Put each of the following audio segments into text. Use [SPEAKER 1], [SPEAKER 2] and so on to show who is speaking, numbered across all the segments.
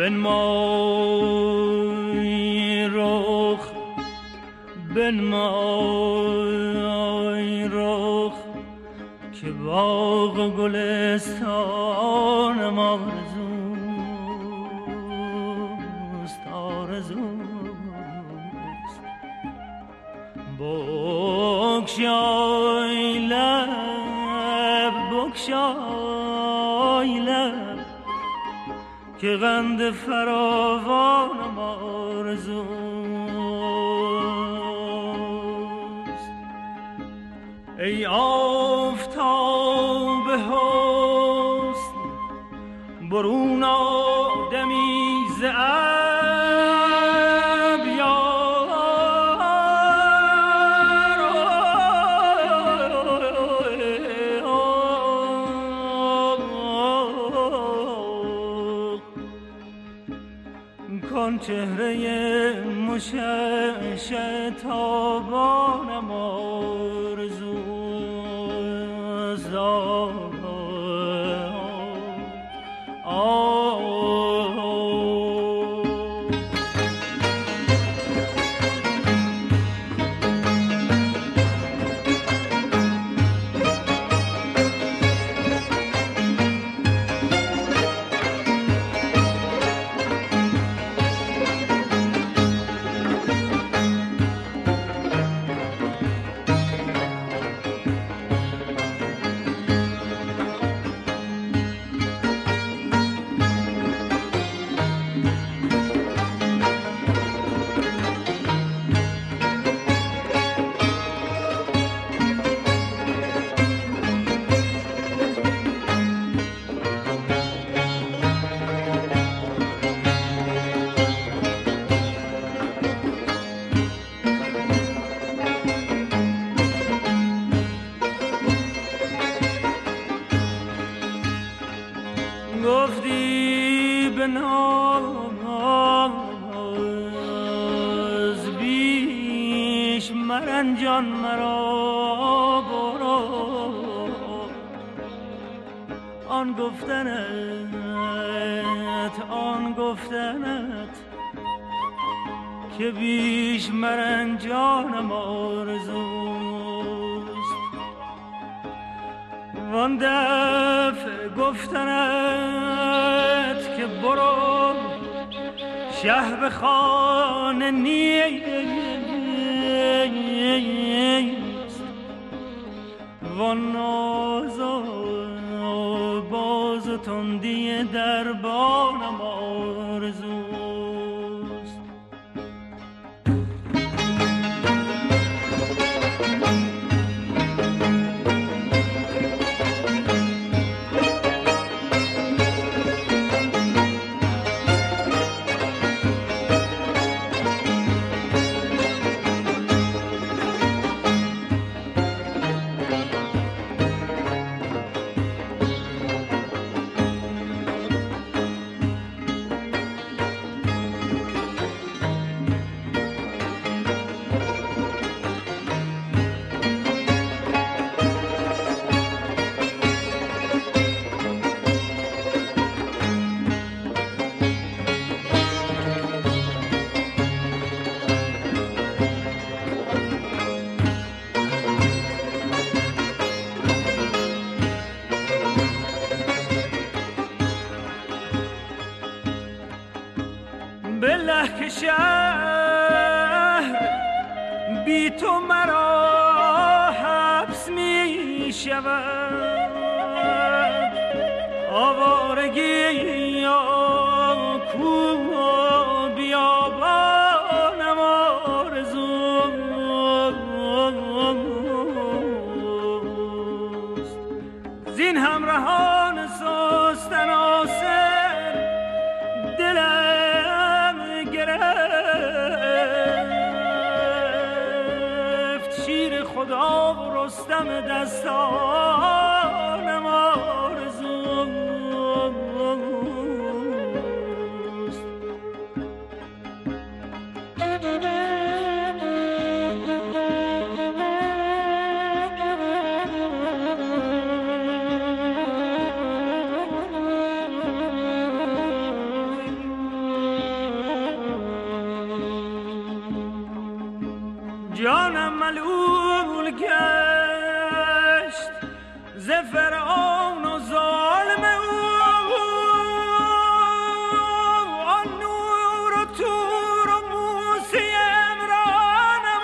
[SPEAKER 1] بنمای رخ بنمای رخ که باغ و گلستان ما آرزوست بگشای لب بگشای لب که قند فراوان آرزوست ای آفتاب حسن برون آدمی ز چهره مشعشع تابانم آرزوست گفتی به ناز بیش مرنجان مرا برو آن گفتنت که بیش مرنجانم آرزوست وان دفع گفتنت که برو شه به خانه نیست وان ناز و باز و تندی دربانم آرزوست بالله که شهر بی تو مرا حبس می شود آوارگی یا کوه و بیابانم آرزوست زین همراهان سست ناصر دلم گرفت شیر خدا و رستم دستانم آرزوست ملول گشت ز فرعون و ظالم او آن نور و تور و موسی عمرانم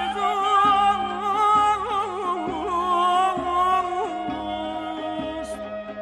[SPEAKER 1] آرزوست.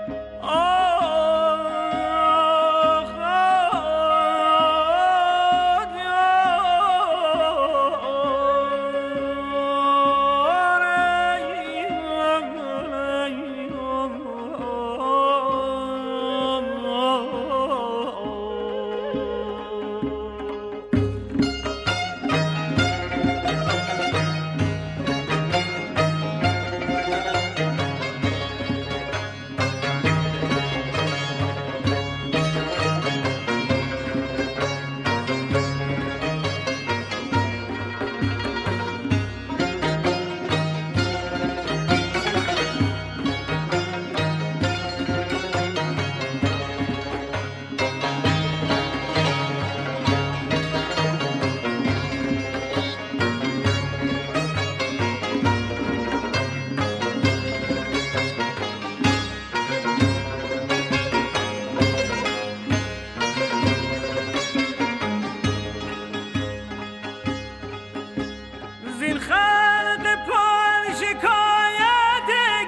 [SPEAKER 1] زین خلق پای شکایت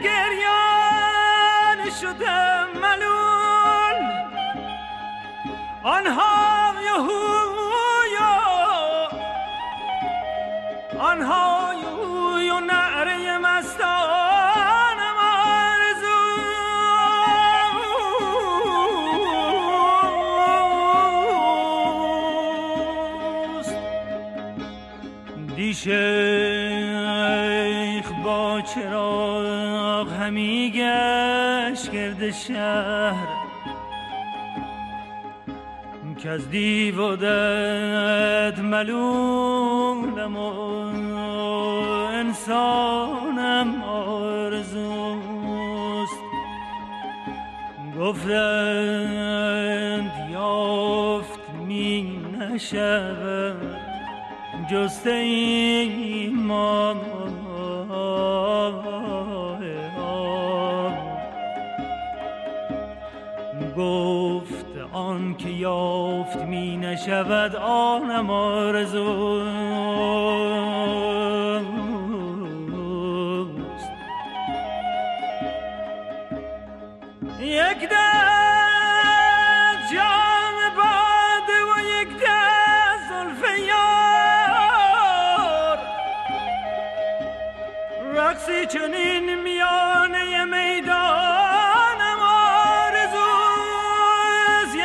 [SPEAKER 1] گریان شدم ملول آنها یهوی و نعره مستانم آرزوست. دی شیخ با چراغ همی گشت گرد شهر که از دیو و دد ملولم و انسانم آرزوست. گفتند یافت می نشود جسته ایمان گفت آن که یافت می نشود آنم آرزوست. یک دست جام باده و یک دست زلف یار رقصی چنین میانه میدانم آرزوست.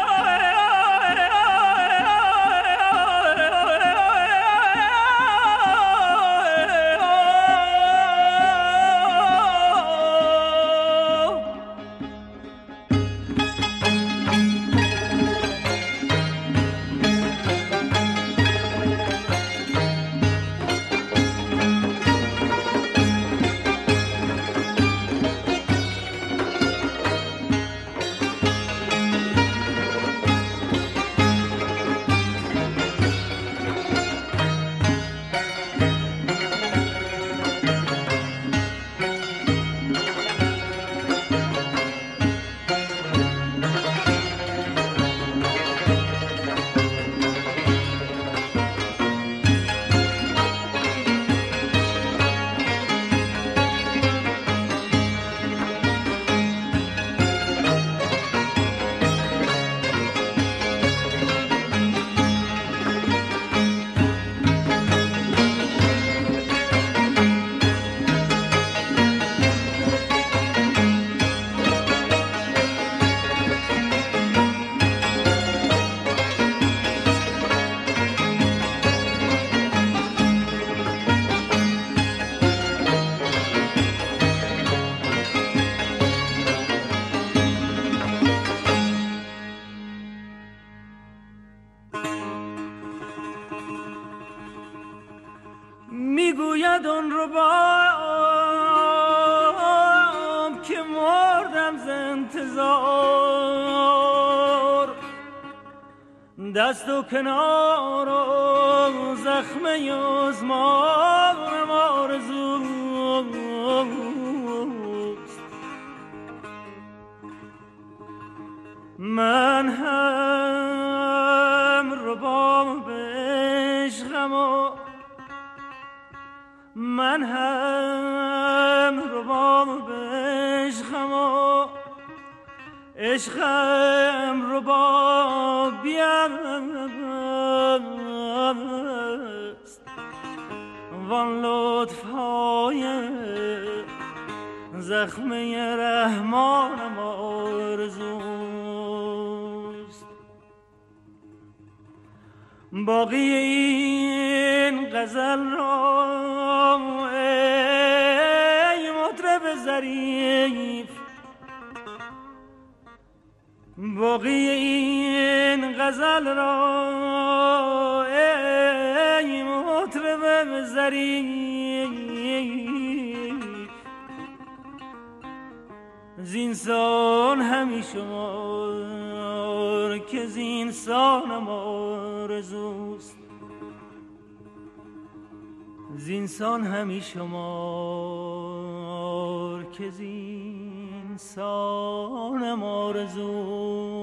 [SPEAKER 1] میگوید اون رو بام که مردم ز انتظار دست و کنار و زخم یزمانم آرزو عشقم رو با بشخم و عشقم رو با بیست وان لطف های زخمه رحمانم آرزوست. باقی این غزل را ای مطرب ظریف، باقی این غزل را ای مطرب ظریف، زینسان همی شمار که زینسانم آرزوست. زینسان همی شمار که زینسانم آرزوست.